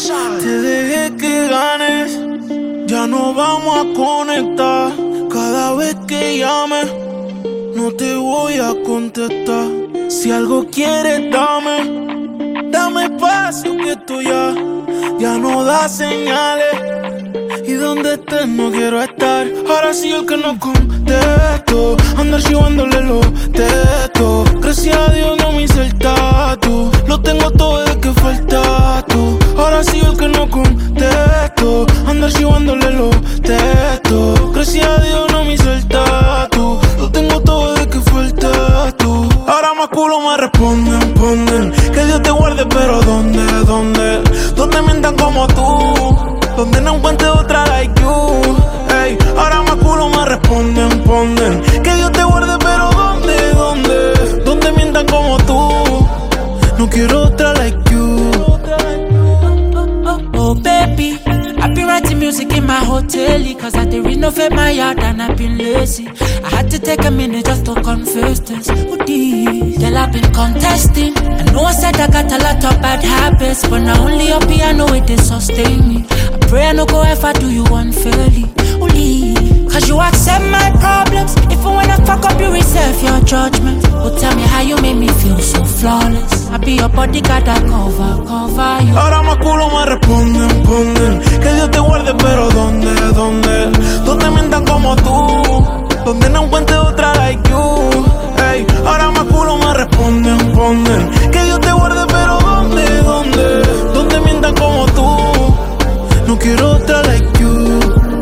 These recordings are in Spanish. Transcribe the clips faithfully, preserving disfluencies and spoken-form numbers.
Te dejé que ganes, ya no vamos a conectar. Cada vez que llames, no te voy a contestar. Si algo quieres, dame, dame espacio que esto ya, ya no da señales. Y donde estés no quiero estar. Ahora sí el que no contesto, ando archivándole los textos. Gracias a Dios no me hice el tatu, lo tengo todo desde que falta tú. Ahora sí el que no contesto, ando archivándole los textos. Gracias a Dios no me hice el tatu, lo tengo todo desde que falta tú. Ahora más culo me responden, ponden. Que Dios te guarde, pero ¿dónde, dónde? ¿Dónde mientan como tú? Donde no encuentre otra like you. Ey, ahora más culo me responden, ponden. Que Dios te guarde, pero ¿dónde, dónde? Donde mientan como tú. No quiero otra like you. Oh, oh, oh, baby, I've been writing music in my hotel, cause I did renovate my yard and I've been lazy. I had to take a minute just to confess this. Oh, dear. Girl, I've been contesting. I know I said I got a lot of bad habits, but now only your piano it they sustain me. I pray I no go ever do you unfairly. Only cause you accept my problems. Even when I fuck up, you reserve your judgment. Oh, tell me how you make me feel so flawless. I be your bodyguard, I cover, cover you. Ahora más culo me responden, ponden. Que Dios te guarde, pero ¿dónde, dónde? Donde mientan como tú, donde no encuentre otra like you. Ey, ahora más culo me responden, ponden. Que Dios te guarde, pero ¿dónde, dónde? Donde mientan como tú, no quiero otra like you.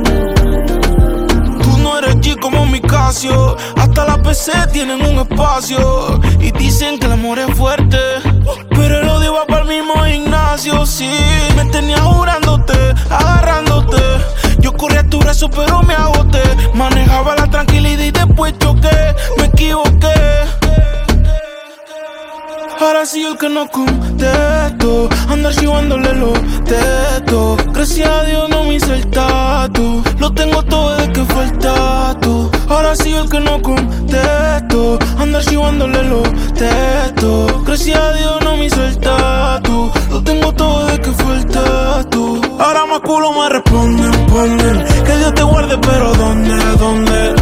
Tú no eres G como mi Casio, hasta las P C tienen un espacio. Y dicen que el amor es fuerte, pero el odio va para el mismo gimnasio. Sí, me tenía jurándote, agarrándote. Yo corría a tu brazo pero me agoté. Manejaba la tranquilidad y después choqué. Me equivoqué. Ahora sí el que no contesto, ando archivándole los textos. Gracias a Dios no me hice el tatu, lo tengo todo desde que fue el tatu. Ahora sí el que no contesto, ando archivándole los textos. Gracias a Dios no me hice el tatu, lo tengo todo desde que fue el tatu. Ahora más culo me responden, ponden. Que Dios te guarde, pero ¿dónde, dónde?